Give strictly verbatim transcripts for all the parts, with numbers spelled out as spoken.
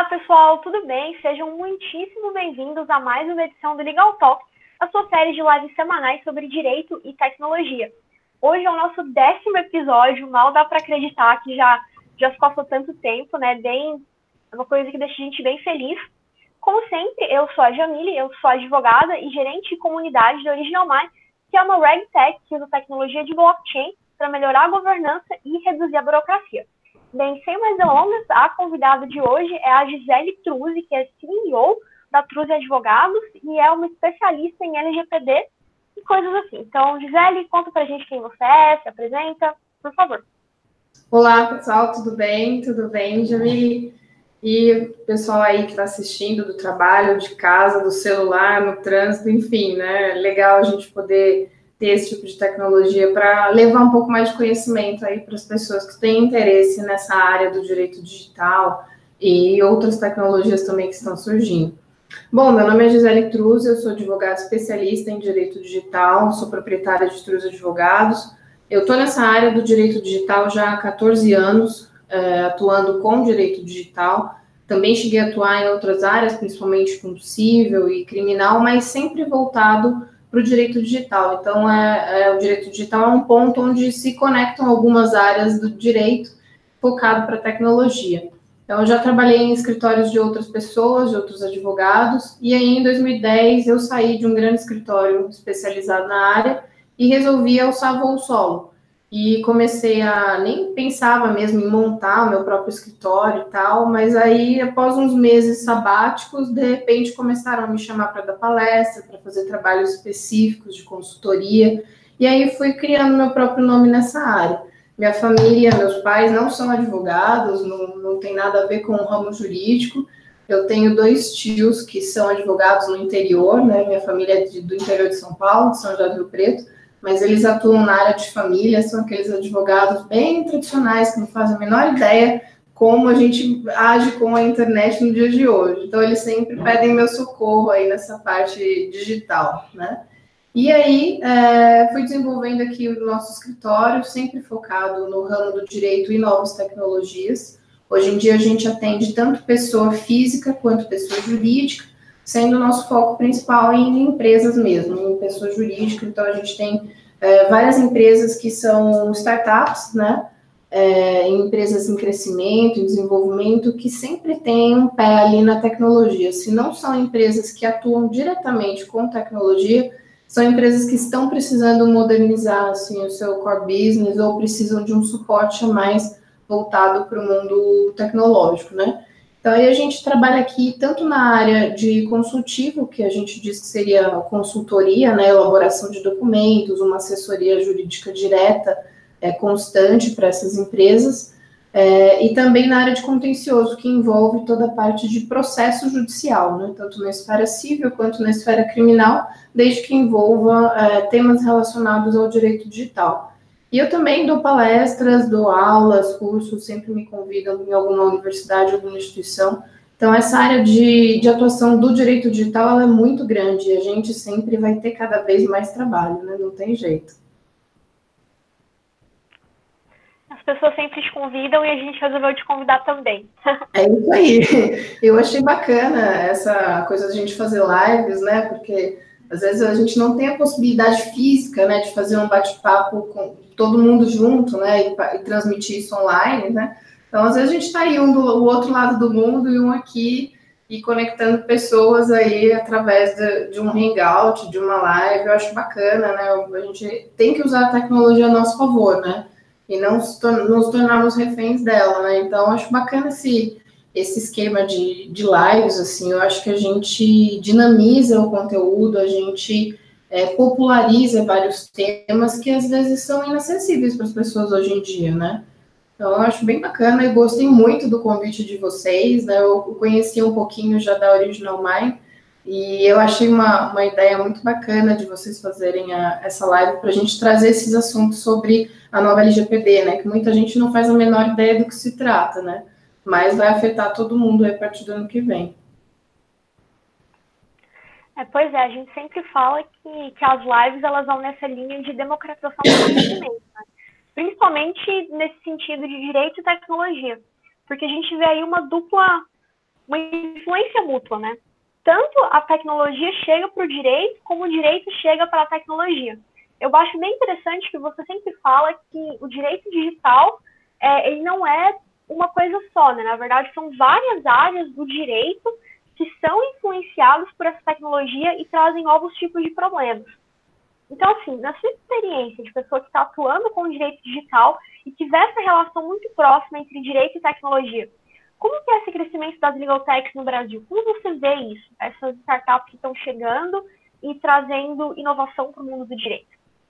pessoal, tudo bem? Sejam muitíssimo bem-vindos a mais uma edição do Legal Talk, a sua série de lives semanais sobre direito e tecnologia. Hoje é o nosso décimo episódio, mal dá para acreditar que já, já se passou tanto tempo, né? Bem, é uma coisa que deixa a gente bem feliz. Como sempre, eu sou a Jamile, eu sou advogada e gerente de comunidade da Original Mind, que é uma RegTech que usa tecnologia de blockchain para melhorar a governança e reduzir a burocracia. Bem, sem mais delongas, a convidada de hoje é a Gisele Truzzi, que é C E O da Truzzi Advogados e é uma especialista em L G P D e coisas assim. Então, Gisele, conta pra gente quem você é, se apresenta, por favor. Olá, pessoal, tudo bem? Tudo bem, Jamile? E o pessoal aí que está assistindo do trabalho, de casa, do celular, no trânsito, enfim, né? Legal a gente poder ter esse tipo de tecnologia para levar um pouco mais de conhecimento aí para as pessoas que têm interesse nessa área do direito digital e outras tecnologias também que estão surgindo. Bom, meu nome é Gisele Truzzi, eu sou advogada especialista em direito digital, sou proprietária de Truzzi Advogados. Eu estou nessa área do direito digital já há quatorze anos, é, atuando com direito digital. Também cheguei a atuar em outras áreas, principalmente com civil e criminal, mas sempre voltado para o direito digital. Então, é, é, o direito digital é um ponto onde se conectam algumas áreas do direito focado para a tecnologia. Então, eu já trabalhei em escritórios de outras pessoas, de outros advogados, e aí em dois mil e dez eu saí de um grande escritório especializado na área e resolvi alçar voo solo. E comecei a, nem pensava mesmo em montar o meu próprio escritório e tal, mas aí, após uns meses sabáticos, de repente começaram a me chamar para dar palestra, para fazer trabalhos específicos de consultoria, e aí fui criando meu próprio nome nessa área. Minha família, meus pais não são advogados, não, não tem nada a ver com o ramo jurídico. Eu tenho dois tios que são advogados no interior, né? Minha família é de, do interior de São Paulo, de São José do Rio Preto, mas eles atuam na área de família, são aqueles advogados bem tradicionais, que não fazem a menor ideia como a gente age com a internet no dia de hoje. Então, eles sempre pedem meu socorro aí nessa parte digital, né? E aí, é, fui desenvolvendo aqui o nosso escritório, sempre focado no ramo do direito e novas tecnologias. Hoje em dia, a gente atende tanto pessoa física quanto pessoa jurídica, sendo o nosso foco principal em empresas mesmo, em pessoa jurídica. Então, a gente tem é, várias empresas que são startups, né? É, empresas em crescimento, em desenvolvimento, que sempre têm um pé ali na tecnologia. Se não são empresas que atuam diretamente com tecnologia, são empresas que estão precisando modernizar assim, o seu core business ou precisam de um suporte mais voltado para o mundo tecnológico, né? Então, aí a gente trabalha aqui tanto na área de consultivo, que a gente diz que seria consultoria, né, elaboração de documentos, uma assessoria jurídica direta, é, constante para essas empresas, é, e também na área de contencioso, que envolve toda a parte de processo judicial, né, tanto na esfera civil quanto na esfera criminal, desde que envolva é, temas relacionados ao direito digital. E eu também dou palestras, dou aulas, cursos, sempre me convidam em alguma universidade, alguma instituição. Então, essa área de, de atuação do direito digital ela é muito grande e a gente sempre vai ter cada vez mais trabalho, né? Não tem jeito. As pessoas sempre te convidam e a gente resolveu te convidar também. É isso aí. Eu achei bacana essa coisa de a gente fazer lives, né? Porque às vezes a gente não tem a possibilidade física, né, de fazer um bate-papo com todo mundo junto, né, e, e transmitir isso online, né? Então, às vezes a gente está aí um do o outro lado do mundo e um aqui e conectando pessoas aí através de, de um hangout, de uma live. Eu acho bacana, né? A gente tem que usar a tecnologia a nosso favor, né? E não nos tornarmos reféns dela, né? Então, eu acho bacana esse esse esquema de, de lives, assim, eu acho que a gente dinamiza o conteúdo, a gente é, populariza vários temas que às vezes são inacessíveis para as pessoas hoje em dia, né? Então, eu acho bem bacana e gostei muito do convite de vocês, né? Eu conheci um pouquinho já da Original Mind e eu achei uma, uma ideia muito bacana de vocês fazerem a, essa live para a gente trazer esses assuntos sobre a nova L G P D, né? Que muita gente não faz a menor ideia do que se trata, né? Mas vai afetar todo mundo aí a partir do ano que vem. É, pois é, a gente sempre fala que, que as lives elas vão nessa linha de democratização do conhecimento, né? Principalmente nesse sentido de direito e tecnologia, porque a gente vê aí uma dupla, uma influência mútua, né? Tanto a tecnologia chega para o direito, como o direito chega para a tecnologia. Eu acho bem interessante que você sempre fala que o direito digital, é, ele não é uma coisa só, né? Na verdade, são várias áreas do direito que são influenciadas por essa tecnologia e trazem novos tipos de problemas. Então, assim, na sua experiência de pessoa que está atuando com o direito digital e que vê essa relação muito próxima entre direito e tecnologia, como que é esse crescimento das legal techs no Brasil? Como você vê isso? Essas startups que estão chegando e trazendo inovação para o mundo do direito?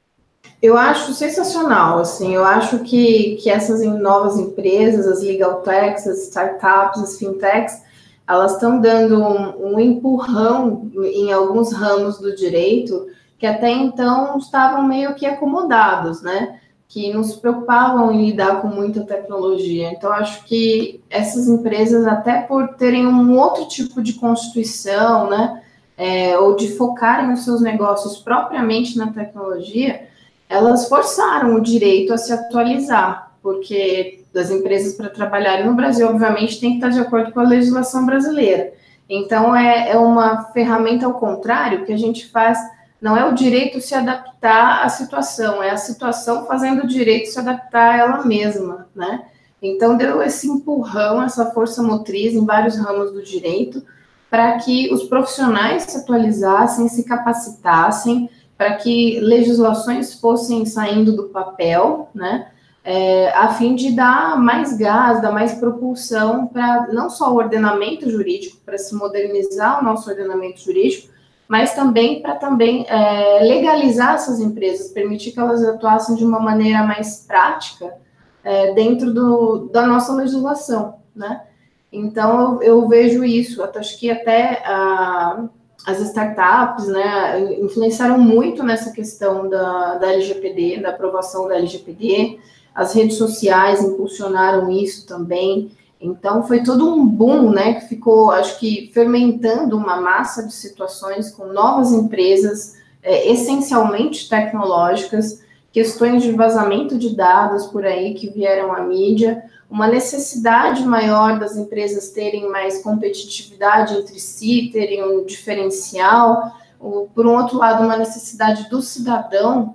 Eu acho sensacional, assim, eu acho que, que essas novas empresas, as legal techs, as startups, as fintechs, elas estão dando um, um empurrão em alguns ramos do direito que até então estavam meio que acomodados, né? Que não se preocupavam em lidar com muita tecnologia. Então, acho que essas empresas, até por terem um outro tipo de constituição, né? É, ou de focarem os seus negócios propriamente na tecnologia, elas forçaram o direito a se atualizar, porque das empresas para trabalharem no Brasil, obviamente, tem que estar de acordo com a legislação brasileira. Então, é, é uma ferramenta ao contrário que a gente faz. Não é o direito se adaptar à situação, é a situação fazendo o direito se adaptar a ela mesma, né? Então, deu esse empurrão, essa força motriz em vários ramos do direito, para que os profissionais se atualizassem, se capacitassem, para que legislações fossem saindo do papel, né? É, a fim de dar mais gás, dar mais propulsão para não só o ordenamento jurídico, para se modernizar o nosso ordenamento jurídico, mas também para também é, legalizar essas empresas, permitir que elas atuassem de uma maneira mais prática é, dentro do, da nossa legislação, né? Então, eu, eu vejo isso, acho que até a, as startups, né, influenciaram muito nessa questão da, da L G P D, da aprovação da L G P D, as redes sociais impulsionaram isso também. Então, foi todo um boom, né, que ficou, acho que, fermentando uma massa de situações com novas empresas, é, essencialmente tecnológicas, questões de vazamento de dados por aí que vieram à mídia, uma necessidade maior das empresas terem mais competitividade entre si, terem um diferencial, por um outro lado, uma necessidade do cidadão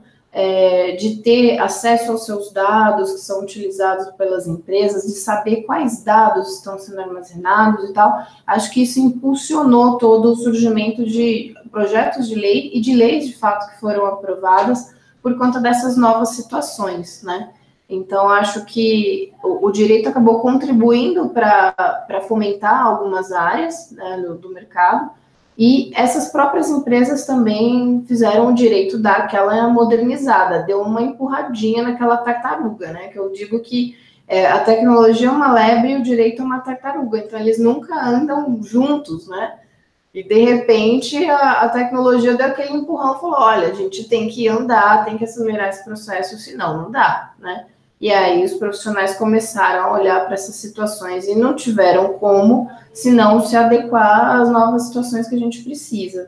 É, de ter acesso aos seus dados que são utilizados pelas empresas, de saber quais dados estão sendo armazenados e tal. Acho que isso impulsionou todo o surgimento de projetos de lei e de leis, de fato, que foram aprovadas por conta dessas novas situações, né? Então, acho que o, o direito acabou contribuindo para fomentar algumas áreas, né, do, do mercado. E essas próprias empresas também fizeram o direito dar aquela modernizada, deu uma empurradinha naquela tartaruga, né? Que eu digo que é, a tecnologia é uma lebre e o direito é uma tartaruga, então eles nunca andam juntos, né? E de repente a, a tecnologia deu aquele empurrão e falou: olha, a gente tem que andar, tem que acelerar esse processo, senão não dá, né? E aí os profissionais começaram a olhar para essas situações e não tiveram como, se não se adequar às novas situações que a gente precisa.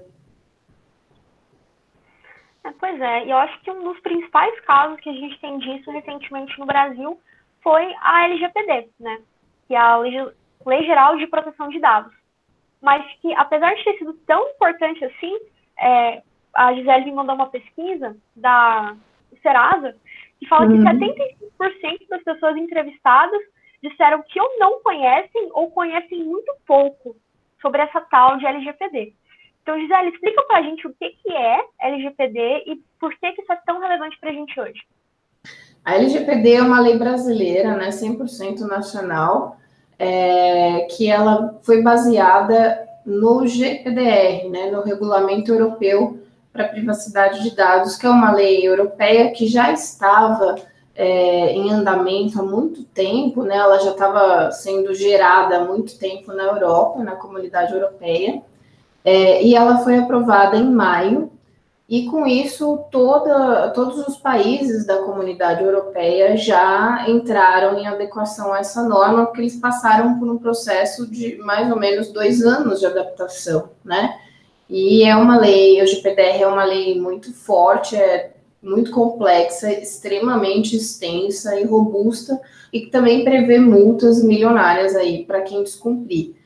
É, pois é, e eu acho que um dos principais casos que a gente tem disso recentemente no Brasil foi a L G P D, né? Que é a Lei, Lei Geral de Proteção de Dados. Mas que, apesar de ter sido tão importante assim, é, a Gisele me mandou uma pesquisa da Serasa, que fala que setenta e cinco por cento das pessoas entrevistadas disseram que ou não conhecem ou conhecem muito pouco sobre essa tal de L G P D. Então, Gisele, explica pra gente o que, que é L G P D e por que, que isso é tão relevante pra gente hoje. A L G P D é uma lei brasileira, né, cem por cento nacional, é, que ela foi baseada no G P D R, né, no Regulamento Europeu para a Privacidade de Dados, que é uma lei europeia que já estava é, em andamento há muito tempo, né? Ela já estava sendo gerada há muito tempo na Europa, na Comunidade Europeia, é, e ela foi aprovada em maio, e com isso toda, todos os países da Comunidade Europeia já entraram em adequação a essa norma, porque eles passaram por um processo de mais ou menos dois anos de adaptação, né? E é uma lei, o G P D R é uma lei muito forte, é muito complexa, extremamente extensa e robusta, e que também prevê multas milionárias aí para quem descumprir.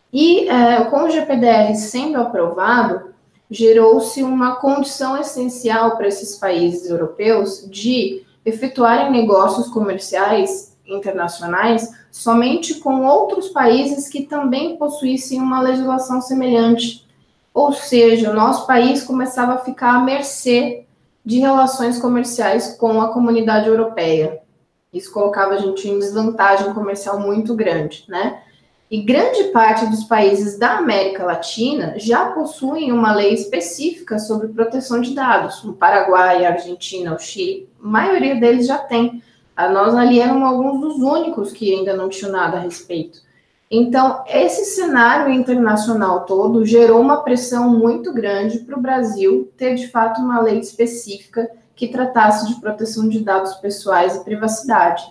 E é, com o G P D R sendo aprovado, gerou-se uma condição essencial para esses países europeus de efetuarem negócios comerciais internacionais somente com outros países que também possuíssem uma legislação semelhante. Ou seja, o nosso país começava a ficar à mercê de relações comerciais com a comunidade europeia. Isso colocava a gente em desvantagem comercial muito grande, né? E grande parte dos países da América Latina já possuem uma lei específica sobre proteção de dados. O Paraguai, a Argentina, o Chile, a maioria deles já tem. Nós ali éramos alguns dos únicos que ainda não tinham nada a respeito. Então, esse cenário internacional todo gerou uma pressão muito grande para o Brasil ter, de fato, uma lei específica que tratasse de proteção de dados pessoais e privacidade.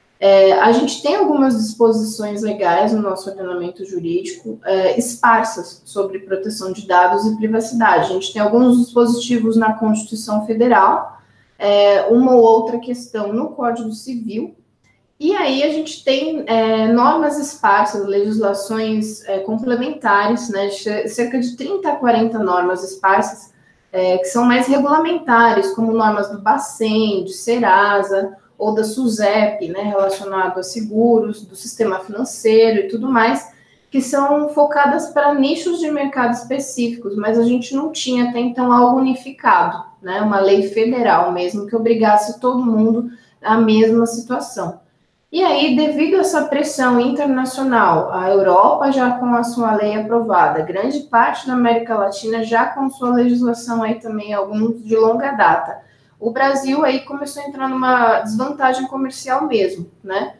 É, a gente tem algumas disposições legais no nosso ordenamento jurídico é, esparsas sobre proteção de dados e privacidade. A gente tem alguns dispositivos na Constituição Federal, é, uma ou outra questão no Código Civil, e aí a gente tem é, normas esparsas, legislações é, complementares, né, cerca de trinta a quarenta normas esparsas, é, que são mais regulamentares, como normas do Bacen, de Serasa, ou da SUSEP, né, relacionado a seguros, do sistema financeiro e tudo mais, que são focadas para nichos de mercado específicos, mas a gente não tinha até então algo unificado, né, uma lei federal mesmo, que obrigasse todo mundo à mesma situação. E aí, devido a essa pressão internacional, a Europa já com a sua lei aprovada, grande parte da América Latina já com sua legislação aí também, alguns de longa data, o Brasil aí começou a entrar numa desvantagem comercial mesmo, né?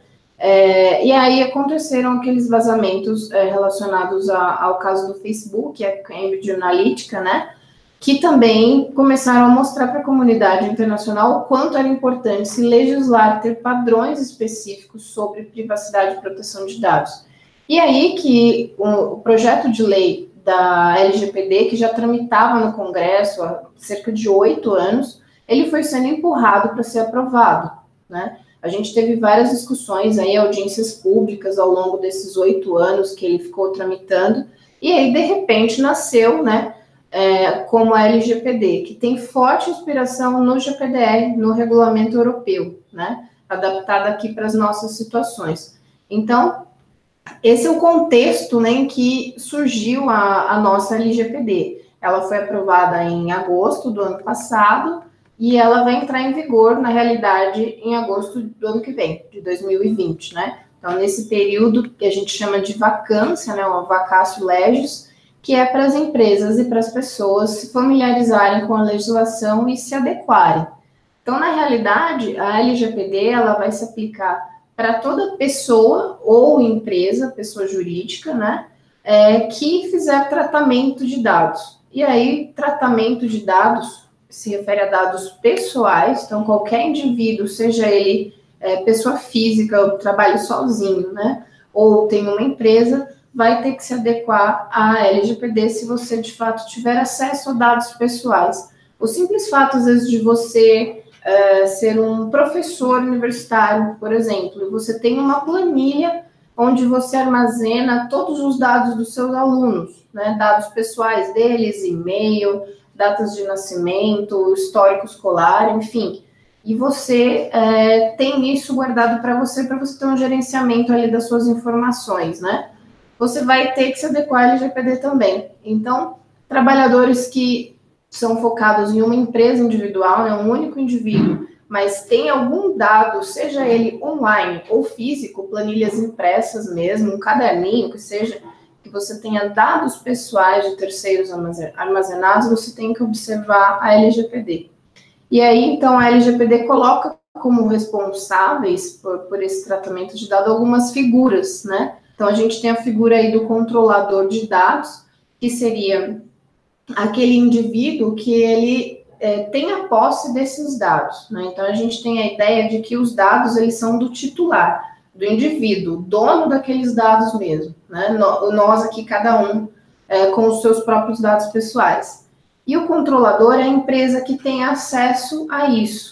É, e aí aconteceram aqueles vazamentos é, relacionados a, ao caso do Facebook, a Cambridge Analytica, né? Que também começaram a mostrar para a comunidade internacional o quanto era importante se legislar, ter padrões específicos sobre privacidade e proteção de dados. E aí que o, o projeto de lei da L G P D, que já tramitava no Congresso há cerca de oito anos, ele foi sendo empurrado para ser aprovado, né? A gente teve várias discussões aí, audiências públicas ao longo desses oito anos que ele ficou tramitando, e aí, de repente, nasceu, né, é, como a L G P D, que tem forte inspiração no G P D R, no regulamento europeu, né, adaptado aqui para as nossas situações. Então, esse é o contexto, né, em que surgiu a, a nossa L G P D. Ela foi aprovada em agosto do ano passado, e ela vai entrar em vigor, na realidade, em agosto do ano que vem, de dois mil e vinte, né? Então, nesse período que a gente chama de vacância, né, o vacatio legis, que é para as empresas e para as pessoas se familiarizarem com a legislação e se adequarem. Então, na realidade, a L G P D, ela vai se aplicar para toda pessoa ou empresa, pessoa jurídica, né, é, que fizer tratamento de dados. E aí, tratamento de dados se refere a dados pessoais, então qualquer indivíduo, seja ele é, pessoa física, ou trabalhe sozinho, né, ou tem uma empresa, vai ter que se adequar à L G P D se você, de fato, tiver acesso a dados pessoais. O simples fato, às vezes, de você é, ser um professor universitário, por exemplo, e você tem uma planilha onde você armazena todos os dados dos seus alunos, né, dados pessoais deles, e-mail, datas de nascimento, histórico escolar, enfim. E você é, tem isso guardado para você, para você ter um gerenciamento ali das suas informações, né? Você vai ter que se adequar à L G P D também. Então, trabalhadores que são focados em uma empresa individual, né, um único indivíduo, mas tem algum dado, seja ele online ou físico, planilhas impressas mesmo, um caderninho, que seja... que você tenha dados pessoais de terceiros armazenados, você tem que observar a L G P D. E aí, então, a L G P D coloca como responsáveis por, por esse tratamento de dados algumas figuras, né? Então, a gente tem a figura aí do controlador de dados, que seria aquele indivíduo que ele é, tem a posse desses dados, né? Então, a gente tem a ideia de que os dados, eles são do titular, do indivíduo, dono daqueles dados mesmo, né? Nós aqui, cada um, é, com os seus próprios dados pessoais. E o controlador é a empresa que tem acesso a isso.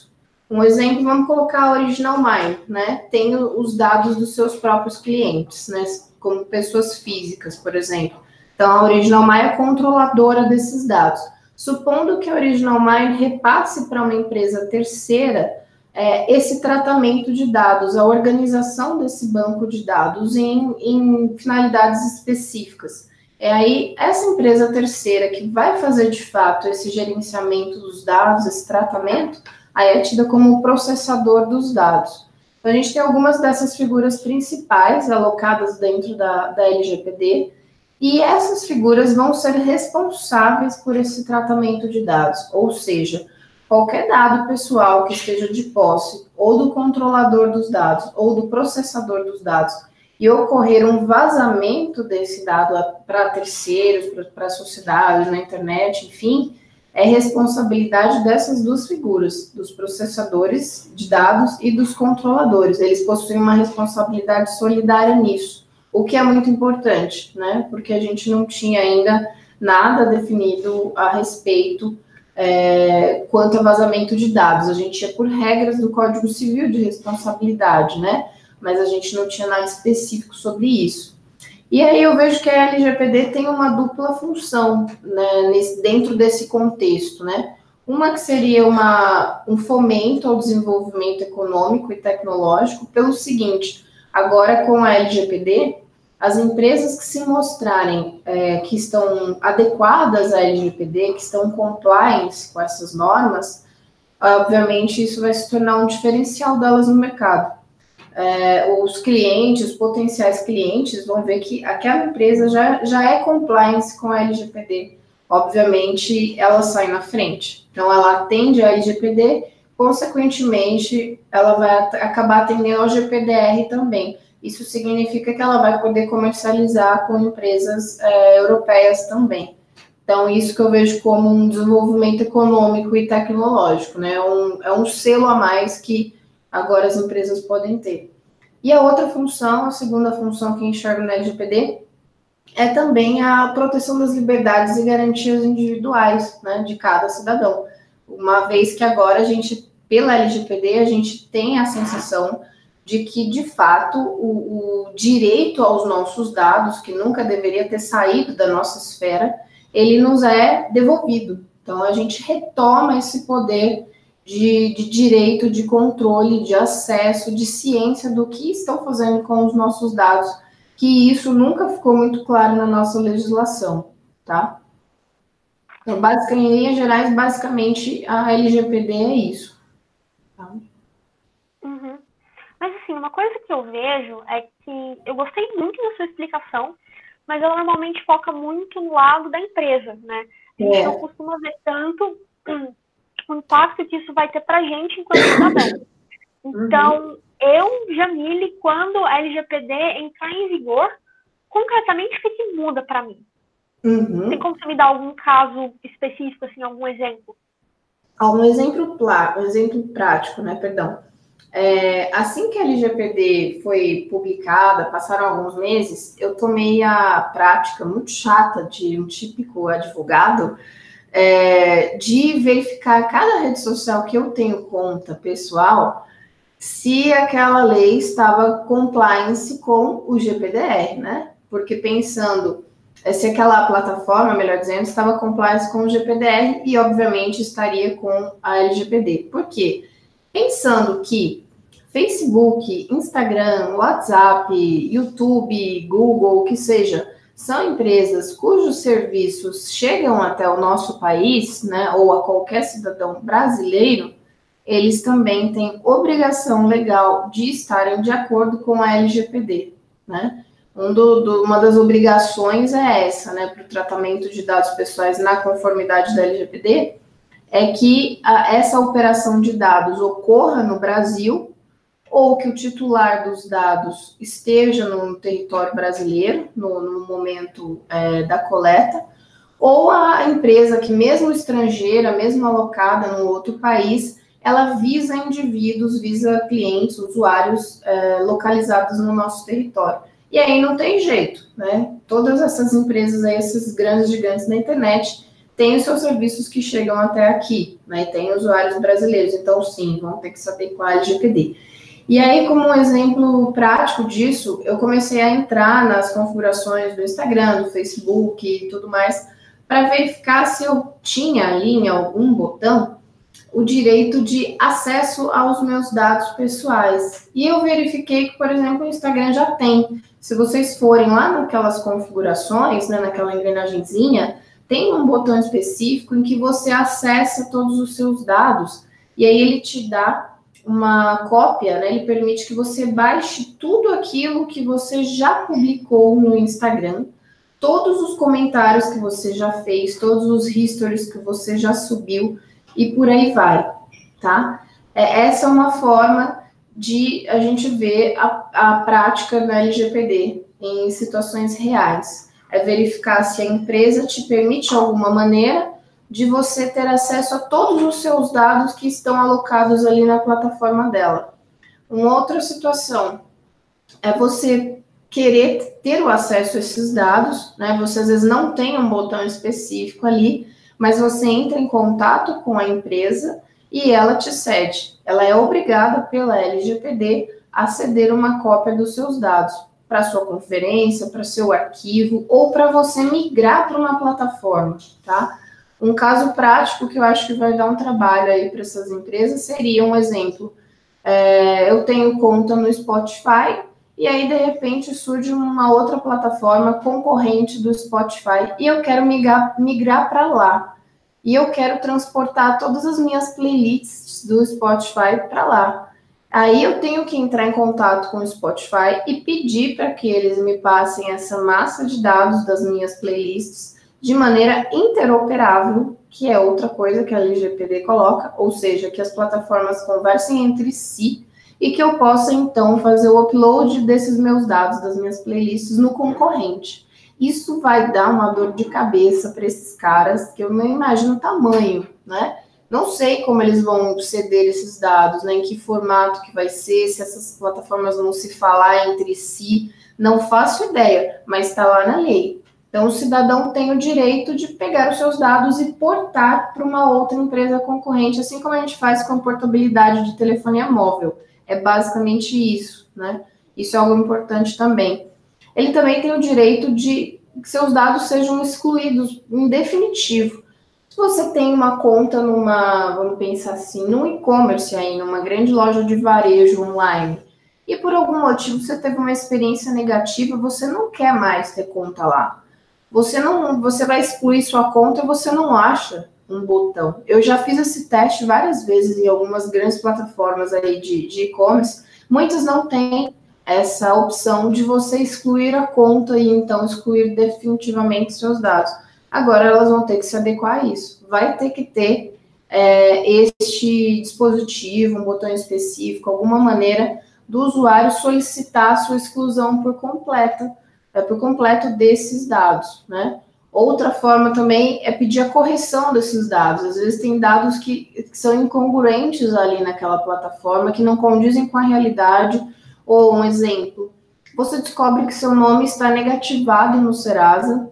Um exemplo, vamos colocar a Original Mine, né? Tem os dados dos seus próprios clientes, né? Como pessoas físicas, por exemplo. Então, a Original Mine é controladora desses dados. Supondo que a Original Mine repasse para uma empresa terceira é, esse tratamento de dados, a organização desse banco de dados em, em finalidades específicas. É aí essa empresa terceira que vai fazer de fato esse gerenciamento dos dados, esse tratamento, aí é tida como processador dos dados. Então, a gente tem algumas dessas figuras principais alocadas dentro da, da L G P D, e essas figuras vão ser responsáveis por esse tratamento de dados, ou seja, qualquer dado pessoal que esteja de posse ou do controlador dos dados ou do processador dos dados e ocorrer um vazamento desse dado para terceiros, para a sociedade, na internet, enfim, é responsabilidade dessas duas figuras, dos processadores de dados e dos controladores. Eles possuem uma responsabilidade solidária nisso, o que é muito importante, né? Porque a gente não tinha ainda nada definido a respeito é, quanto a vazamento de dados. A gente ia por regras do Código Civil de responsabilidade, né? Mas a gente não tinha nada específico sobre isso. E aí eu vejo que a L G P D tem uma dupla função, né, nesse, dentro desse contexto, né? Uma que seria uma, um fomento ao desenvolvimento econômico e tecnológico, pelo seguinte, agora com a L G P D, as empresas que se mostrarem é, que estão adequadas à L G P D, que estão compliance com essas normas, obviamente isso vai se tornar um diferencial delas no mercado. É, os clientes, os potenciais clientes vão ver que aquela empresa já, já é compliance com a L G P D. Obviamente, ela sai na frente. Então, ela atende a L G P D, consequentemente, ela vai acabar atendendo ao G P D R também. Isso significa que ela vai poder comercializar com empresas é, europeias também. Então, isso que eu vejo como um desenvolvimento econômico e tecnológico, né? É um, é um selo a mais que agora as empresas podem ter. E a outra função, a segunda função que enxergo na L G P D, é também a proteção das liberdades e garantias individuais, né, de cada cidadão. Uma vez que agora a gente, pela L G P D, a gente tem a sensação de que, de fato, o, o direito aos nossos dados, que nunca deveria ter saído da nossa esfera, ele nos é devolvido. Então, a gente retoma esse poder De, de direito, de controle, de acesso, de ciência do que estão fazendo com os nossos dados, que isso nunca ficou muito claro na nossa legislação, tá? Então, basicamente, em linhas gerais, basicamente, a L G P D é isso. Tá? Uhum. Mas, assim, uma coisa que eu vejo é que eu gostei muito da sua explicação, mas ela normalmente foca muito no lado da empresa, né? A gente é. não costuma ver tanto o impacto que isso vai ter para a gente enquanto cidadão. Então, uhum. eu, Jamile, quando a L G P D entrar em vigor, concretamente, o que, que muda para mim? Uhum. Tem como você me dar algum caso específico, assim, algum exemplo? Um exemplo, um exemplo prático, né, perdão. É, assim que a L G P D foi publicada, passaram alguns meses, eu tomei a prática muito chata de um típico advogado, É, de verificar cada rede social que eu tenho conta pessoal, se aquela lei estava compliance com o G P D R, né? Porque pensando, se aquela plataforma, melhor dizendo, estava compliance com o G P D R e, obviamente, estaria com a L G P D. Por quê? Pensando que Facebook, Instagram, WhatsApp, YouTube, Google, o que seja, são empresas cujos serviços chegam até o nosso país, né, ou a qualquer cidadão brasileiro, eles também têm obrigação legal de estarem de acordo com a L G P D, né? Um do, do, uma das obrigações é essa, né, para o tratamento de dados pessoais na conformidade da L G P D, é que a, essa operação de dados ocorra no Brasil, ou que o titular dos dados esteja no território brasileiro, no, no momento é, da coleta, ou a empresa que, mesmo estrangeira, mesmo alocada no outro país, ela visa indivíduos, visa clientes, usuários é, localizados no nosso território. E aí não tem jeito, né? Todas essas empresas aí, esses grandes gigantes da internet, tem os seus serviços que chegam até aqui, né? E tem usuários brasileiros, então sim, vão ter que se adequar ao L G P D. E aí, como um exemplo prático disso, eu comecei a entrar nas configurações do Instagram, do Facebook e tudo mais, para verificar se eu tinha ali em algum botão o direito de acesso aos meus dados pessoais. E eu verifiquei que, por exemplo, o Instagram já tem. Se vocês forem lá naquelas configurações, né, naquela engrenagemzinha, tem um botão específico em que você acessa todos os seus dados. E aí ele te dá uma cópia, né? Ele permite que você baixe tudo aquilo que você já publicou no Instagram, todos os comentários que você já fez, todos os stories que você já subiu, e por aí vai, tá? É, essa é uma forma de a gente ver a, a prática da L G P D em situações reais. É verificar se a empresa te permite, de alguma maneira, de você ter acesso a todos os seus dados que estão alocados ali na plataforma dela. Uma outra situação é você querer ter o acesso a esses dados, né? Você às vezes não tem um botão específico ali, mas você entra em contato com a empresa e ela te cede. Ela é obrigada pela L G P D a ceder uma cópia dos seus dados para sua conferência, para seu arquivo ou para você migrar para uma plataforma, tá? Um caso prático que eu acho que vai dar um trabalho aí para essas empresas seria um exemplo. É, eu tenho conta no Spotify e aí, de repente, surge uma outra plataforma concorrente do Spotify e eu quero migrar, migrar para lá. E eu quero transportar todas as minhas playlists do Spotify para lá. Aí eu tenho que entrar em contato com o Spotify e pedir para que eles me passem essa massa de dados das minhas playlists de maneira interoperável, que é outra coisa que a L G P D coloca, ou seja, que as plataformas conversem entre si e que eu possa, então, fazer o upload desses meus dados, das minhas playlists, no concorrente. Isso vai dar uma dor de cabeça para esses caras, que eu não imagino o tamanho, né? Não sei como eles vão ceder esses dados, né? Em que formato que vai ser, se essas plataformas vão se falar entre si, não faço ideia, mas está lá na lei. Então, o cidadão tem o direito de pegar os seus dados e portar para uma outra empresa concorrente, assim como a gente faz com a portabilidade de telefonia móvel. É basicamente isso, né? Isso é algo importante também. Ele também tem o direito de que seus dados sejam excluídos em definitivo. Se você tem uma conta numa, vamos pensar assim, num e-commerce aí, numa grande loja de varejo online, e por algum motivo você teve uma experiência negativa, você não quer mais ter conta lá. Você não, você vai excluir sua conta e você não acha um botão. Eu já fiz esse teste várias vezes em algumas grandes plataformas aí de, de e-commerce. Muitas não têm essa opção de você excluir a conta e então excluir definitivamente seus dados. Agora elas vão ter que se adequar a isso. Vai ter que ter é, este dispositivo, um botão específico, alguma maneira do usuário solicitar a sua exclusão por completa, é, por completo desses dados, né? Outra forma também é pedir a correção desses dados. Às vezes tem dados que, que são incongruentes ali naquela plataforma, que não condizem com a realidade. Ou um exemplo, você descobre que seu nome está negativado no Serasa,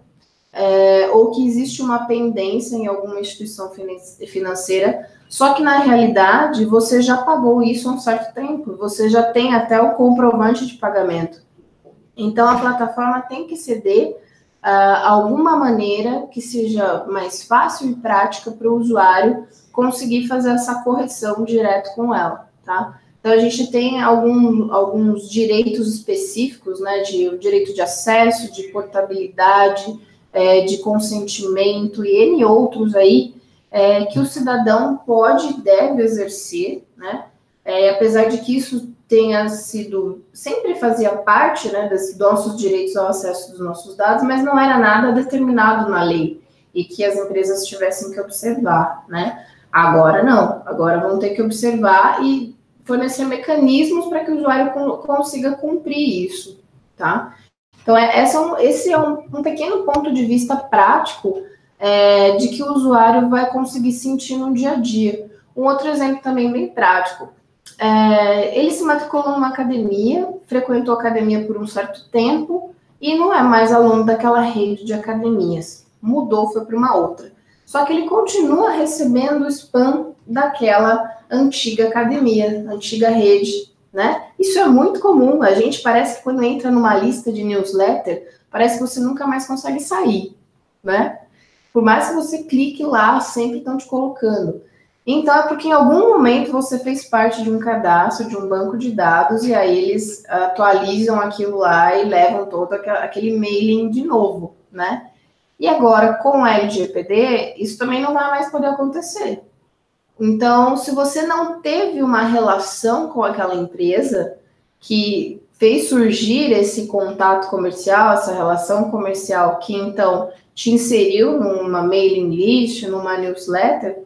é, ou que existe uma pendência em alguma instituição financeira, só que na realidade você já pagou isso há um certo tempo, você já tem até o comprovante de pagamento. Então a plataforma tem que ceder Uh, alguma maneira que seja mais fácil e prática para o usuário conseguir fazer essa correção direto com ela, tá? Então, a gente tem algum, alguns direitos específicos, né, de o direito de acesso, de portabilidade, é, de consentimento e N outros aí, é, que o cidadão pode e deve exercer, né, é, apesar de que isso tenha sido, sempre fazia parte, né, dos nossos direitos ao acesso dos nossos dados, mas não era nada determinado na lei e que as empresas tivessem que observar, né? Agora não, agora vão ter que observar e fornecer mecanismos para que o usuário consiga cumprir isso, tá? Então, é, essa é um, esse é um, um pequeno ponto de vista prático é, de que o usuário vai conseguir sentir no dia a dia. Um outro exemplo também bem prático. É, ele se matriculou numa academia, frequentou a academia por um certo tempo e não é mais aluno daquela rede de academias. Mudou, foi para uma outra. só que ele continua recebendo o spam daquela antiga academia, antiga rede, né? Isso é muito comum. A gente parece que quando entra numa lista de newsletter, parece que você nunca mais consegue sair, né? Por mais que você clique lá, sempre estão te colocando. Então, é porque em algum momento você fez parte de um cadastro, de um banco de dados, e aí eles atualizam aquilo lá e levam todo aquele mailing de novo, né? E agora, com a L G P D, isso também não vai mais poder acontecer. Então, se você não teve uma relação com aquela empresa que fez surgir esse contato comercial, essa relação comercial que então te inseriu numa mailing list, numa newsletter,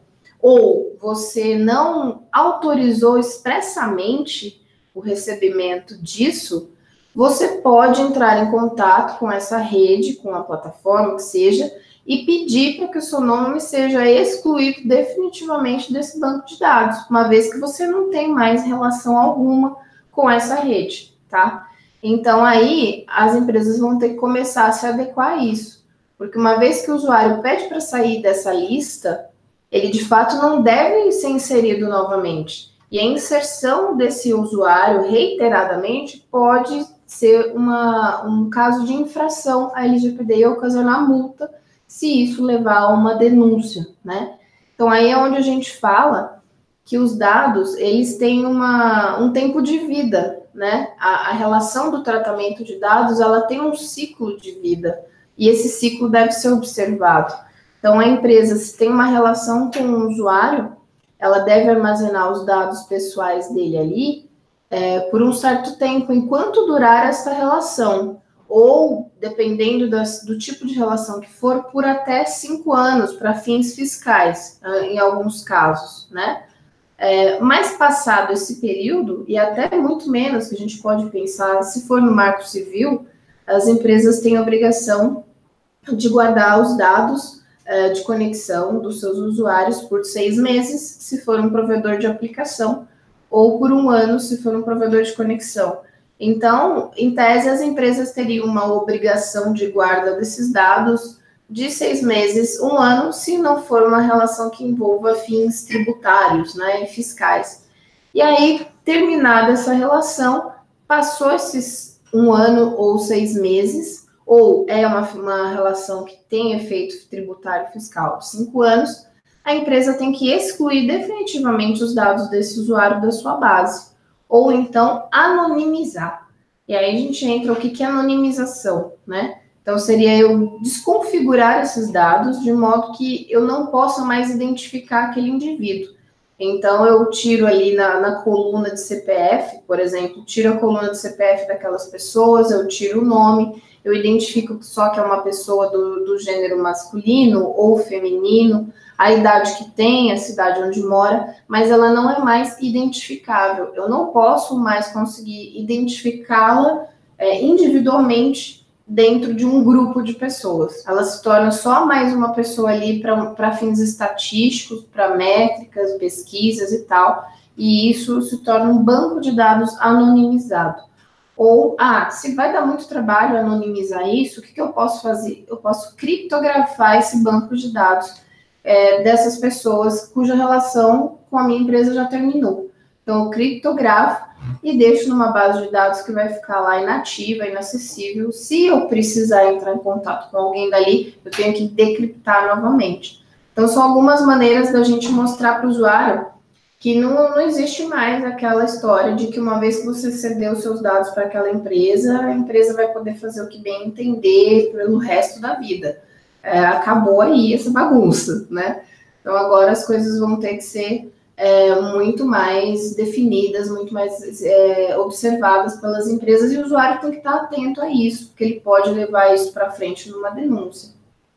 ou você não autorizou expressamente o recebimento disso, você pode entrar em contato com essa rede, com a plataforma que seja, e pedir para que o seu nome seja excluído definitivamente desse banco de dados, uma vez que você não tem mais relação alguma com essa rede, tá? Então, aí, as empresas vão ter que começar a se adequar a isso, porque uma vez que o usuário pede para sair dessa lista, ele, de fato, não deve ser inserido novamente. E a inserção desse usuário reiteradamente pode ser uma, um caso de infração à L G P D e ocasionar multa se isso levar a uma denúncia, né? Então, aí é onde a gente fala que os dados, eles têm uma, um tempo de vida, né? A, a relação do tratamento de dados, ela tem um ciclo de vida, e esse ciclo deve ser observado. Então, a empresa, se tem uma relação com o usuário, ela deve armazenar os dados pessoais dele ali é, por um certo tempo, enquanto durar essa relação. Ou, dependendo das, do tipo de relação que for, por até cinco anos, para fins fiscais, em alguns casos, né? É, mas passado esse período, e até muito menos, que a gente pode pensar, se for no Marco Civil, as empresas têm a obrigação de guardar os dados uh, de conexão dos seus usuários por seis meses, se for um provedor de aplicação, ou por um ano, se for um provedor de conexão. Então, em tese, as empresas teriam uma obrigação de guarda desses dados de seis meses, um ano, se não for uma relação que envolva fins tributários, né, e fiscais. E aí, terminada essa relação, passou esses um ano ou seis meses, ou é uma, uma relação que tem efeito tributário fiscal de cinco anos, a empresa tem que excluir definitivamente os dados desse usuário da sua base, ou então anonimizar. E aí a gente entra o que é anonimização, né? Então seria eu desconfigurar esses dados de modo que eu não possa mais identificar aquele indivíduo. Então eu tiro ali na, na coluna de C P F, por exemplo, tiro a coluna de C P F daquelas pessoas, eu tiro o nome, eu identifico só que é uma pessoa do, do gênero masculino ou feminino, a idade que tem, a cidade onde mora, mas ela não é mais identificável. Eu não posso mais conseguir identificá-la é, individualmente dentro de um grupo de pessoas. Ela se torna só mais uma pessoa ali para fins estatísticos, para métricas, pesquisas e tal, e isso se torna um banco de dados anonimizado. Ou, ah, se vai dar muito trabalho anonimizar isso, o que, que eu posso fazer? Eu posso criptografar esse banco de dados é, dessas pessoas cuja relação com a minha empresa já terminou. Então, eu criptografo e deixo numa base de dados que vai ficar lá inativa, inacessível. Se eu precisar entrar em contato com alguém dali, eu tenho que decriptar novamente. Então, são algumas maneiras da gente mostrar para o usuário que não, não existe mais aquela história de que uma vez que você cedeu os seus dados para aquela empresa, a empresa vai poder fazer o que bem entender pelo resto da vida. É, acabou aí essa bagunça, né? Então, agora as coisas vão ter que ser é, muito mais definidas, muito mais é, observadas pelas empresas, e o usuário tem que estar atento a isso, porque ele pode levar isso para frente numa denúncia.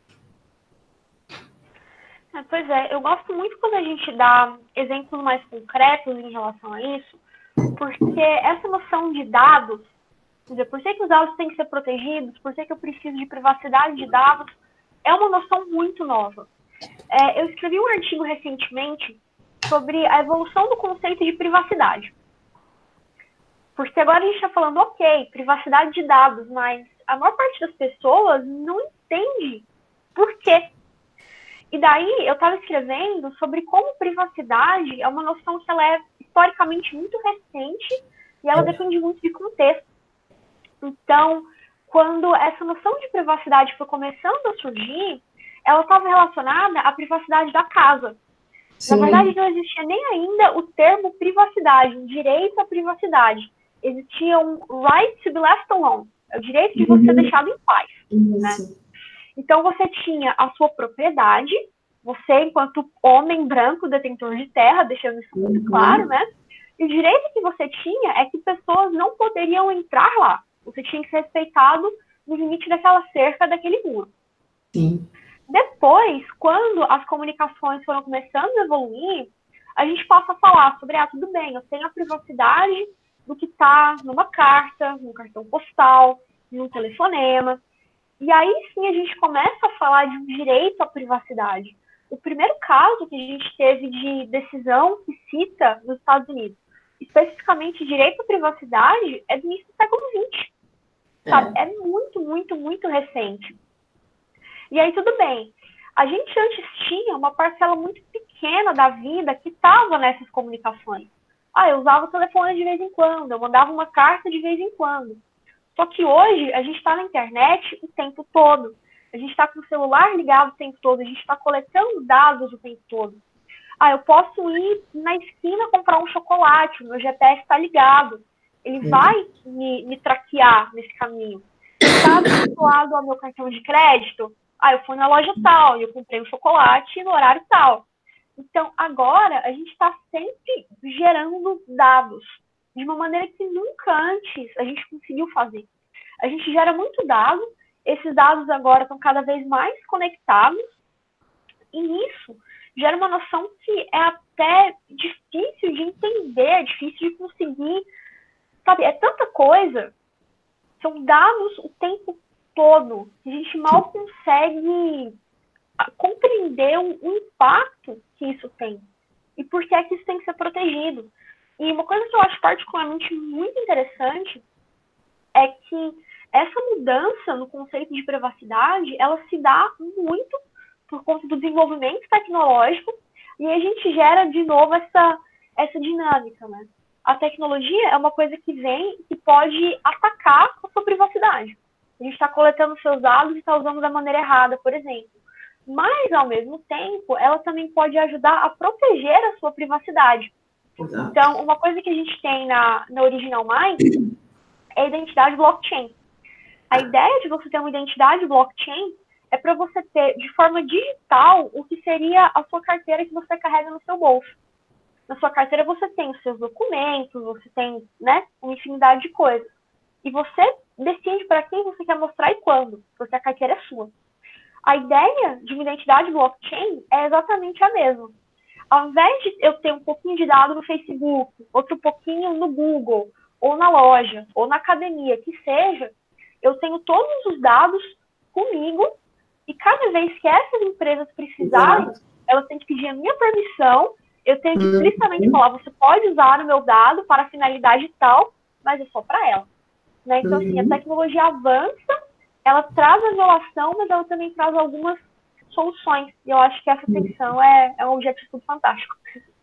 É, pois é, eu gosto muito quando a gente dá exemplos mais concretos em relação a isso, porque essa noção de dados, quer dizer, por que, que os dados têm que ser protegidos, por que, que eu preciso de privacidade de dados, é uma noção muito nova. É, eu escrevi um artigo recentemente sobre a evolução do conceito de privacidade. Porque agora a gente está falando, ok, privacidade de dados, mas a maior parte das pessoas não entende por quê. E daí eu estava escrevendo sobre como privacidade é uma noção que ela é historicamente muito recente e ela depende muito de contexto. Então, quando essa noção de privacidade foi começando a surgir, ela estava relacionada à privacidade da casa. Sim. Na verdade, não existia nem ainda o termo privacidade, um direito à privacidade. Existia um right to be left alone, é o direito de você ser deixado em paz. Né? Então, você tinha a sua propriedade, você, enquanto homem branco, detentor de terra, deixando isso muito uhum. claro, né? E o direito que você tinha é que pessoas não poderiam entrar lá. Você tinha que ser respeitado no limite daquela cerca, daquele muro. Sim. Depois, quando as comunicações foram começando a evoluir, a gente passa a falar sobre, ah, tudo bem, eu tenho a privacidade do que está numa carta, num cartão postal, num telefonema. E aí sim a gente começa a falar de um direito à privacidade. O primeiro caso que a gente teve de decisão que cita nos Estados Unidos, especificamente direito à privacidade, é do início do século vinte. Sabe? É. é muito, muito, muito recente. E aí tudo bem. A gente antes tinha uma parcela muito pequena da vida que estava nessas comunicações. Ah, eu usava o telefone de vez em quando, eu mandava uma carta de vez em quando. Só que hoje a gente está na internet o tempo todo. A gente está com o celular ligado o tempo todo, a gente está coletando dados o tempo todo. Ah, eu posso ir na esquina comprar um chocolate, o meu G P S está ligado. Ele uhum. vai me, me traquear nesse caminho. Está vinculado ao meu cartão de crédito? Ah, eu fui na loja tal, e eu comprei um chocolate no horário tal. Então, agora, a gente está sempre gerando dados de uma maneira que nunca antes a gente conseguiu fazer. A gente gera muito dado, esses dados agora estão cada vez mais conectados, e nisso gera uma noção que é até difícil de entender, difícil de conseguir, sabe? É tanta coisa, são dados o tempo todo, a gente mal consegue compreender o, o impacto que isso tem e por que é que isso tem que ser protegido. E uma coisa que eu acho particularmente muito interessante é que essa mudança no conceito de privacidade, ela se dá muito por conta do desenvolvimento tecnológico e a gente gera de novo essa, essa dinâmica, né? A tecnologia é uma coisa que vem e pode atacar a sua privacidade. A gente está coletando seus dados e está usando da maneira errada, por exemplo. Mas, ao mesmo tempo, ela também pode ajudar a proteger a sua privacidade. Exato. Então, uma coisa que a gente tem na, na Original Minds é a identidade blockchain. A ideia de você ter uma identidade blockchain é para você ter, de forma digital, o que seria a sua carteira que você carrega no seu bolso. Na sua carteira você tem os seus documentos, você tem, né, uma infinidade de coisas. E você decide para quem você quer mostrar e quando, porque a carteira é sua. A ideia de uma identidade blockchain é exatamente a mesma. Ao invés de eu ter um pouquinho de dado no Facebook, outro pouquinho no Google, ou na loja, ou na academia, que seja, eu tenho todos os dados comigo e cada vez que essas empresas precisarem, Exato. Elas têm que pedir a minha permissão, eu tenho que explicitamente falar, você pode usar o meu dado para finalidade tal, mas é só para ela. Né? Então, uhum. assim, a tecnologia avança, ela traz a violação, mas ela também traz algumas soluções. E eu acho que essa tensão é, é um objetivo fantástico.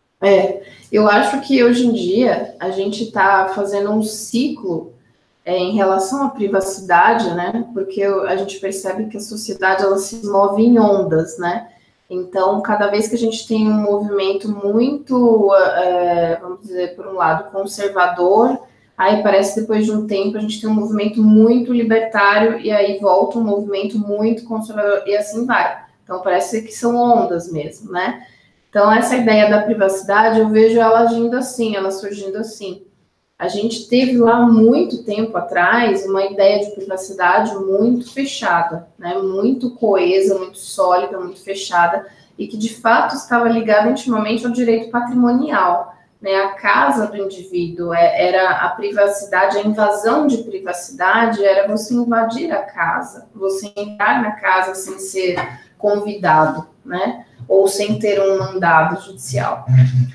É, eu acho que hoje em dia a gente está fazendo um ciclo é, em relação à privacidade, né? Porque a gente percebe que a sociedade ela se move em ondas, né? Então, cada vez que a gente tem um movimento muito, é, vamos dizer, por um lado, conservador, aí parece que depois de um tempo a gente tem um movimento muito libertário e aí volta um movimento muito conservador e assim vai. Então, parece que são ondas mesmo, né? Então, essa ideia da privacidade, eu vejo ela agindo assim, ela surgindo assim. A gente teve lá muito tempo atrás uma ideia de privacidade muito fechada, né? Muito coesa, muito sólida, muito fechada, e que de fato estava ligada intimamente ao direito patrimonial, né? A casa do indivíduo era a privacidade, a invasão de privacidade era você invadir a casa, você entrar na casa sem ser convidado, né? Ou sem ter um mandado judicial.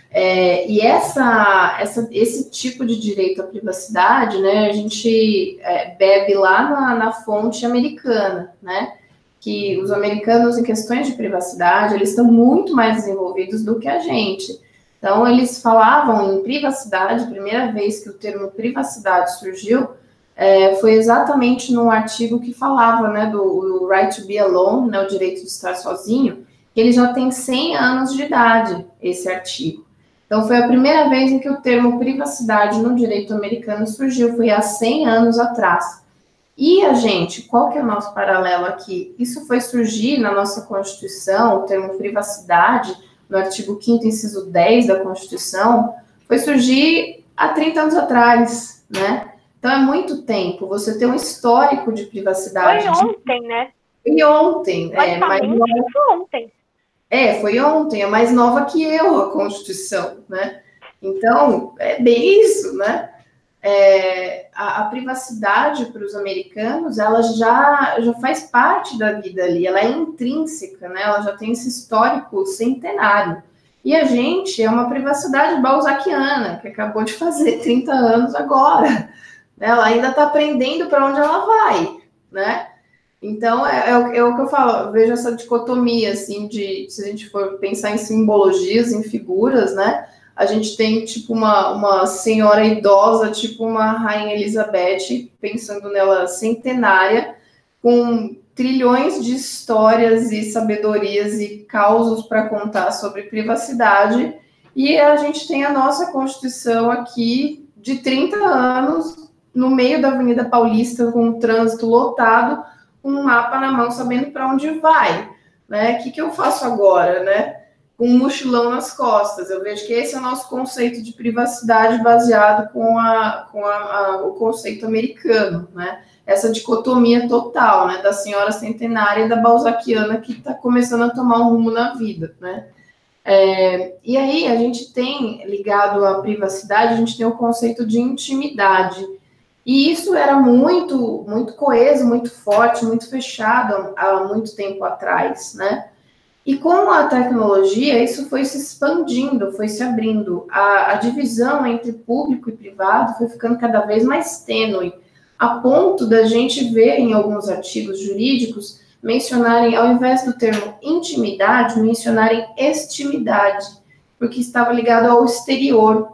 É, e essa, essa, esse tipo de direito à privacidade, né, a gente é, bebe lá na, na fonte americana, né, que os americanos, em questões de privacidade, eles estão muito mais desenvolvidos do que a gente. Então, eles falavam em privacidade, a primeira vez que o termo privacidade surgiu, é, foi exatamente num artigo que falava, né, do, do Right to be Alone, né, o direito de estar sozinho, que ele já tem cem anos de idade, esse artigo. Então, foi a primeira vez em que o termo privacidade no direito americano surgiu, foi há cem anos atrás. E a gente, qual que é o nosso paralelo aqui? Isso foi surgir na nossa Constituição, o termo privacidade, no artigo quinto, inciso dez da Constituição, foi surgir há trinta anos atrás, né? Então, é muito tempo. Você tem um histórico de privacidade. Foi ontem, de... né? Foi ontem. É, mas... foi ontem. É, foi ontem. É mais nova que eu, a Constituição, né? Então, é bem isso, né? É, a, a privacidade para os americanos, ela já, já faz parte da vida ali, ela é intrínseca, né? Ela já tem esse histórico centenário. E a gente é uma privacidade balzaquiana, que acabou de fazer trinta anos agora. Ela ainda está aprendendo para onde ela vai, né? Então, é, é, é o que eu falo, eu vejo essa dicotomia, assim, de, se a gente for pensar em simbologias, em figuras, né? A gente tem, tipo, uma, uma senhora idosa, tipo uma Rainha Elizabeth, pensando nela centenária, com trilhões de histórias e sabedorias e causos para contar sobre privacidade, e a gente tem a nossa Constituição aqui de trinta anos, no meio da Avenida Paulista, com o trânsito lotado, com um mapa na mão, sabendo para onde vai, né? O que, que eu faço agora, né? Com um mochilão nas costas. Eu vejo que esse é o nosso conceito de privacidade baseado com, a, com a, a, o conceito americano, né? Essa dicotomia total, né? Da senhora centenária e da balzaquiana que está começando a tomar um rumo na vida, né? É, e aí a gente tem, ligado à privacidade, a gente tem o conceito de intimidade. E isso era muito, muito coeso, muito forte, muito fechado há muito tempo atrás, né? E com a tecnologia, isso foi se expandindo, foi se abrindo. A, a divisão entre público e privado foi ficando cada vez mais tênue, a ponto da gente ver em alguns artigos jurídicos mencionarem, ao invés do termo intimidade, mencionarem extimidade, porque estava ligado ao exterior.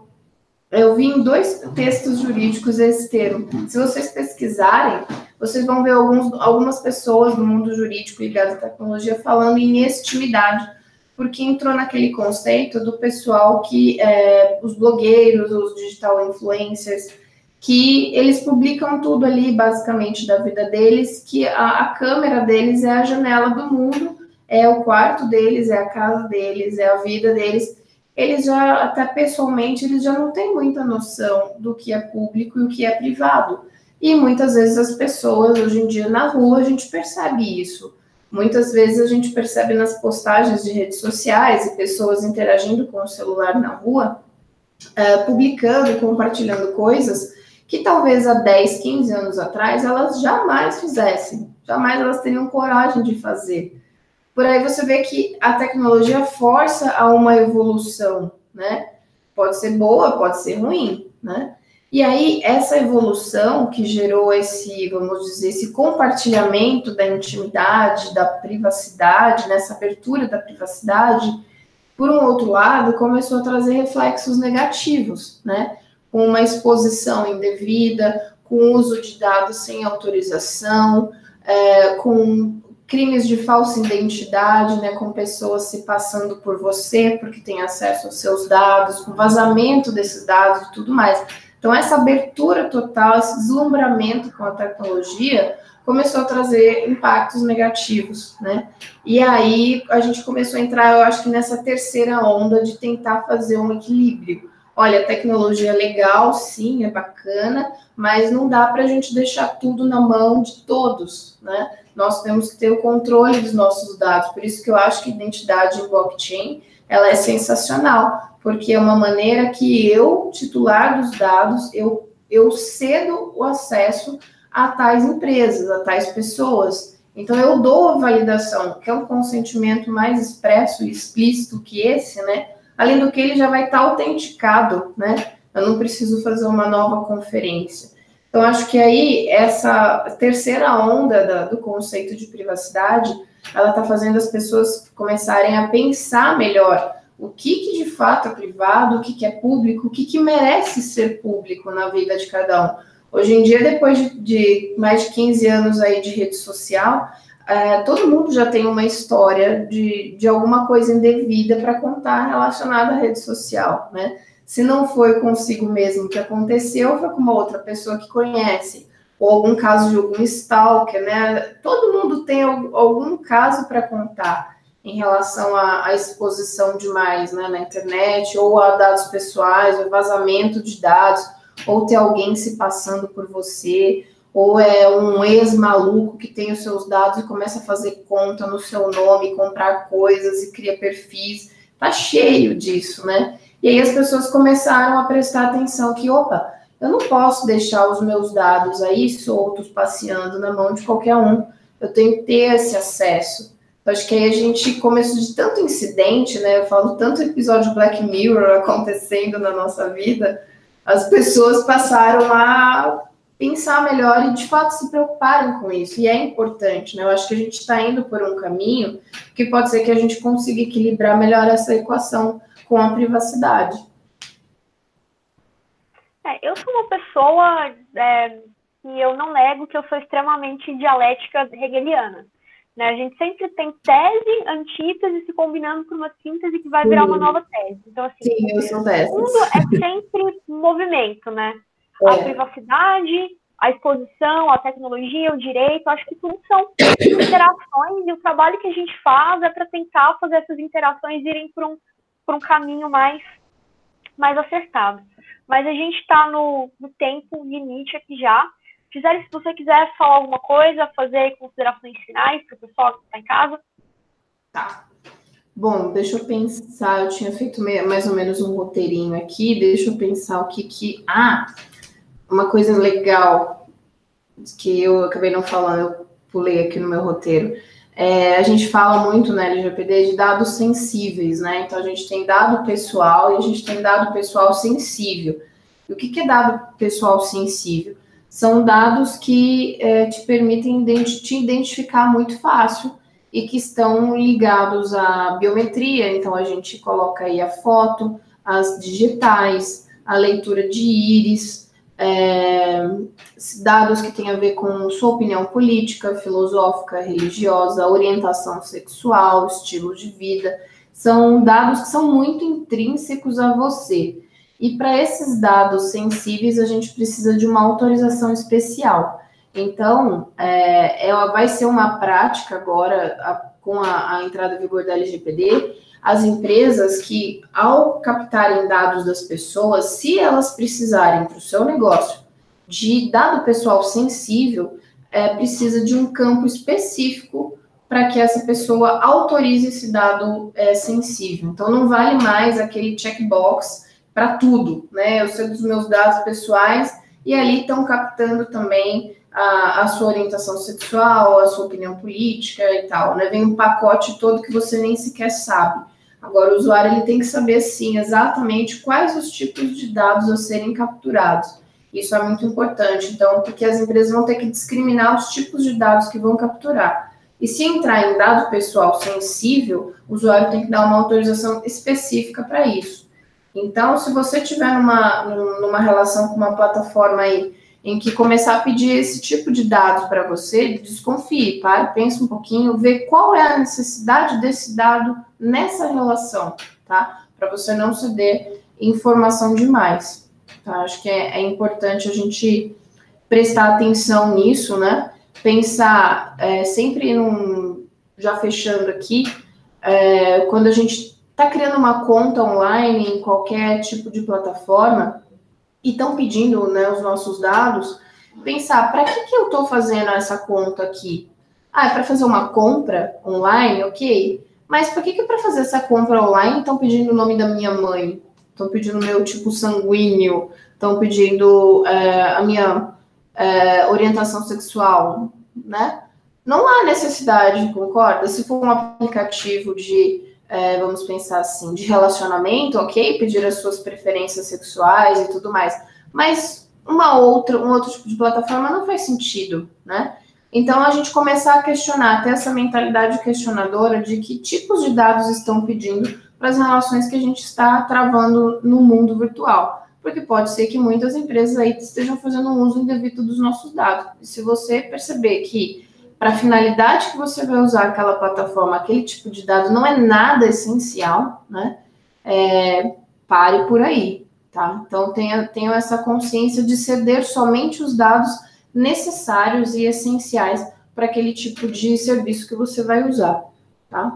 Eu vi em dois textos jurídicos esse termo. Se vocês pesquisarem, vocês vão ver alguns, algumas pessoas do mundo jurídico ligadas à tecnologia falando em extimidade, porque entrou naquele conceito do pessoal que, é, os blogueiros, os digital influencers, que eles publicam tudo ali, basicamente, da vida deles, que a, a câmera deles é a janela do mundo, é o quarto deles, é a casa deles, é a vida deles. Eles já, até pessoalmente, eles já não têm muita noção do que é público e o que é privado. E muitas vezes as pessoas, hoje em dia, na rua, a gente percebe isso. Muitas vezes a gente percebe nas postagens de redes sociais e pessoas interagindo com o celular na rua, uh, publicando e compartilhando coisas que talvez há dez, quinze anos atrás elas jamais fizessem, jamais elas teriam coragem de fazer. Por aí você vê que a tecnologia força a uma evolução, né? Pode ser boa, pode ser ruim, né? E aí, essa evolução que gerou esse, vamos dizer, esse compartilhamento da intimidade, da privacidade, nessa abertura da privacidade, por um outro lado, começou a trazer reflexos negativos, né? Com uma exposição indevida, com uso de dados sem autorização, é, com crimes de falsa identidade, né, com pessoas se passando por você porque tem acesso aos seus dados, com vazamento desses dados e tudo mais. Então, essa abertura total, esse deslumbramento com a tecnologia começou a trazer impactos negativos, né? E aí a gente começou a entrar, eu acho que nessa terceira onda de tentar fazer um equilíbrio. Olha, a tecnologia é legal, sim, é bacana, mas não dá para a gente deixar tudo na mão de todos, né? Nós temos que ter o controle dos nossos dados, por isso que eu acho que a identidade em blockchain, ela é sensacional, porque é uma maneira que eu, titular dos dados, eu, eu cedo o acesso a tais empresas, a tais pessoas. Então, eu dou a validação, que é um consentimento mais expresso e explícito que esse, né? Além do que ele já vai estar autenticado, né? Eu não preciso fazer uma nova conferência. Então, acho que aí essa terceira onda da, do conceito de privacidade, ela está fazendo as pessoas começarem a pensar melhor o que, que de fato é privado, o que, que é público, o que, que merece ser público na vida de cada um. Hoje em dia, depois de, de mais de quinze anos aí de rede social, é, todo mundo já tem uma história de, de alguma coisa indevida para contar relacionada à rede social, né? Se não foi consigo mesmo que aconteceu, foi com uma outra pessoa que conhece, ou algum caso de algum stalker, né? Todo mundo tem algum caso para contar em relação à, à exposição demais, né, na internet, ou a dados pessoais, ou vazamento de dados, ou ter alguém se passando por você, ou é um ex-maluco que tem os seus dados e começa a fazer conta no seu nome, comprar coisas e cria perfis. Tá cheio disso, né? E aí as pessoas começaram a prestar atenção que, opa, eu não posso deixar os meus dados aí soltos, passeando na mão de qualquer um. Eu tenho que ter esse acesso. Eu acho que aí a gente começou de tanto incidente, né? Eu falo tanto episódio Black Mirror acontecendo na nossa vida, as pessoas passaram a pensar melhor e, de fato, se preocuparem com isso. E é importante, né? Eu acho que a gente está indo por um caminho que pode ser que a gente consiga equilibrar melhor essa equação com a privacidade. É, eu sou uma pessoa é, e eu não nego que eu sou extremamente dialética hegeliana. Né? A gente sempre tem tese, antítese se combinando por uma síntese que vai virar uma nova tese. Então, assim, sim, eu sou dessas. O mundo é sempre movimento, né? É. A privacidade, a exposição, a tecnologia, o direito, acho que tudo são interações, e o trabalho que a gente faz é para tentar fazer essas interações irem por um, por um caminho mais, mais acertado. Mas a gente está no, no tempo limite aqui já. Gisele, se você quiser falar alguma coisa, fazer considerações finais para o pessoal que está em casa. Tá. Bom, deixa eu pensar. Eu tinha feito mais ou menos um roteirinho aqui. Deixa eu pensar o que que... Ah, uma coisa legal que eu acabei não falando, eu pulei aqui no meu roteiro. É, a gente fala muito na L G P D de dados sensíveis, né? Então, a gente tem dado pessoal e a gente tem dado pessoal sensível. E o que que é dado pessoal sensível? São dados que é, te permitem te identificar muito fácil e que estão ligados à biometria. Então, a gente coloca aí a foto, as digitais, a leitura de íris, é, dados que têm a ver com sua opinião política, filosófica, religiosa, orientação sexual, estilo de vida. São dados que são muito intrínsecos a você. E para esses dados sensíveis, a gente precisa de uma autorização especial. Então, é, ela vai ser uma prática agora, a, com a, a entrada em vigor da L G P D, as empresas que, ao captarem dados das pessoas, se elas precisarem para o seu negócio de dado pessoal sensível, é, precisa de um campo específico para que essa pessoa autorize esse dado é, sensível. Então, não vale mais aquele checkbox para tudo, né? Eu sei dos meus dados pessoais e ali estão captando também a, a sua orientação sexual, a sua opinião política e tal, né? Vem um pacote todo que você nem sequer sabe. Agora, o usuário ele tem que saber, sim, exatamente quais os tipos de dados a serem capturados. Isso é muito importante, então, porque as empresas vão ter que discriminar os tipos de dados que vão capturar. E se entrar em dado pessoal sensível, o usuário tem que dar uma autorização específica para isso. Então, se você tiver numa, numa relação com uma plataforma aí, em que começar a pedir esse tipo de dados para você, desconfie, pare, pense um pouquinho, vê qual é a necessidade desse dado nessa relação, tá? Para você não ceder informação demais, tá? Acho que é, é importante a gente prestar atenção nisso, né? Pensar é, sempre num... Já fechando aqui, é, quando a gente está criando uma conta online em qualquer tipo de plataforma, e estão pedindo, né, os nossos dados, pensar, para que, que eu estou fazendo essa conta aqui? Ah, é para fazer uma compra online? Ok. Mas por que, que para fazer essa compra online estão pedindo o nome da minha mãe? Estão pedindo o meu tipo sanguíneo? Estão pedindo é, a minha é, orientação sexual? Né? Não há necessidade, concorda? Se for um aplicativo de... É, vamos pensar assim, de relacionamento, ok, pedir as suas preferências sexuais e tudo mais, mas uma outra, um outro tipo de plataforma não faz sentido, né? Então, a gente começar a questionar, ter essa mentalidade questionadora de que tipos de dados estão pedindo para as relações que a gente está travando no mundo virtual. Porque pode ser que muitas empresas aí estejam fazendo um uso indevido dos nossos dados. E se você perceber que, para a finalidade que você vai usar aquela plataforma, aquele tipo de dado não é nada essencial, né? É, pare por aí, tá? Então, tenha, tenha essa consciência de ceder somente os dados necessários e essenciais para aquele tipo de serviço que você vai usar, tá?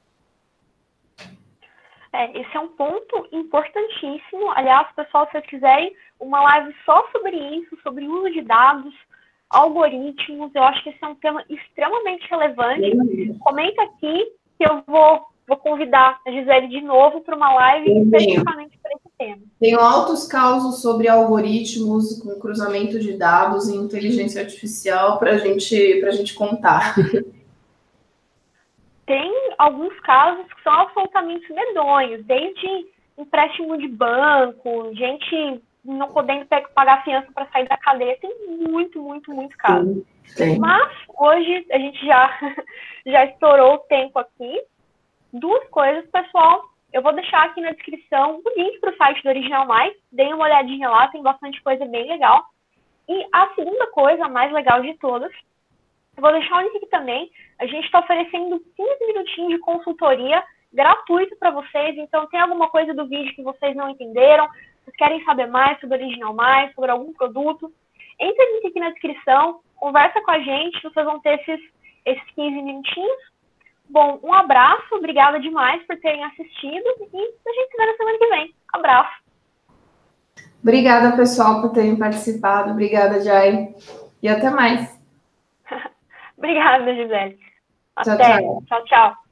É, esse é um ponto importantíssimo. Aliás, pessoal, se vocês quiserem uma live só sobre isso, sobre o uso de dados, algoritmos, eu acho que esse é um tema extremamente relevante. Comenta aqui que eu vou, vou convidar a Gisele de novo para uma live especificamente para esse tema. Tenho altos causos sobre algoritmos com cruzamento de dados e inteligência artificial para gente, a gente contar. Tem alguns casos que são absolutamente medonhos, desde empréstimo de banco, gente não podendo pagar fiança para sair da cadeia, tem muito, muito, muito caso. Sim, mas hoje a gente já, já estourou o tempo aqui. Duas coisas, pessoal. Eu vou deixar aqui na descrição o link para o site do Original Mais. Deem uma olhadinha lá, tem bastante coisa bem legal. E a segunda coisa, a mais legal de todas, eu vou deixar o link aqui também. A gente está oferecendo quinze minutinhos de consultoria gratuito para vocês. Então, tem alguma coisa do vídeo que vocês não entenderam, vocês querem saber mais sobre o Original Mais, sobre algum produto, entre o link aqui na descrição, conversa com a gente, vocês vão ter esses, esses quinze minutinhos. Bom, um abraço, obrigada demais por terem assistido e a gente se vê na semana que vem. Abraço. Obrigada, pessoal, por terem participado. Obrigada, Jai. E até mais. Obrigada, Gisele. Até. Tchau, tchau. Tchau, tchau.